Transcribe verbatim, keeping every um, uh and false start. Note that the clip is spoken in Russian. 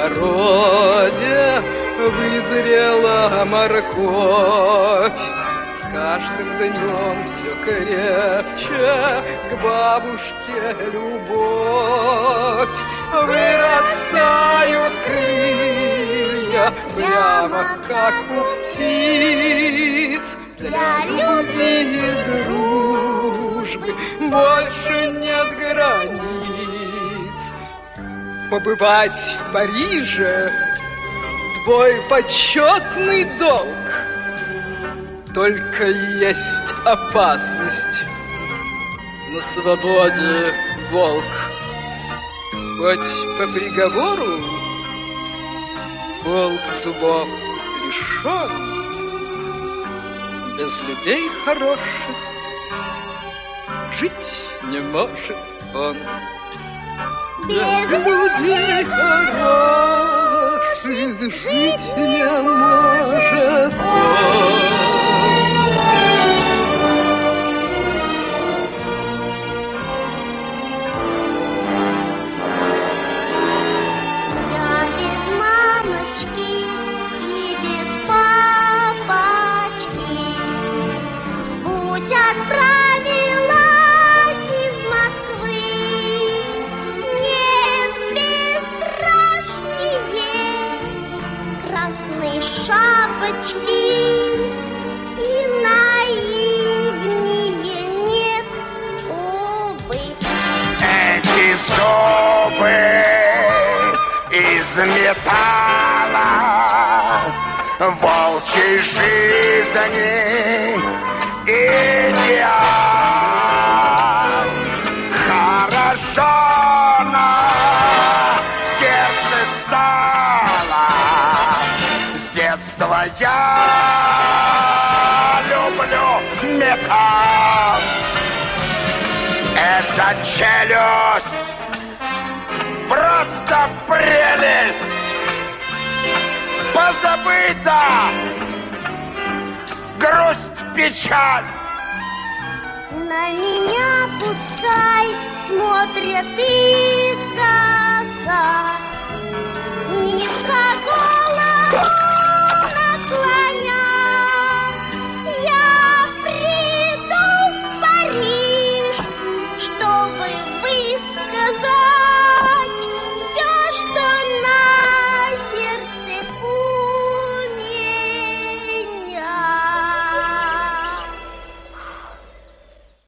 огороде вызрела морковь. С каждым днем все крепче к бабушке любовь. Вырастают крылья прямо как у птиц. Для любви и дружбы больше нет границ. Побывать в Париже твой почетный долг. Только есть опасность. На свободе волк. Хоть по приговору волк зубов лишен, без людей хороших жить не может он. Без людей хороших жить не может он. И без папочки путь отправилась из Москвы. Нет, бесстрашнее красной шапочки и наивнее нет, увы. Эти зубы из металла волчьей жизни идеал. Хорошо на сердце стало. С детства я люблю металл. Это челюсть просто прелесть. Позабыта грусть, печаль. На меня пускай смотрят искоса. Ни с какой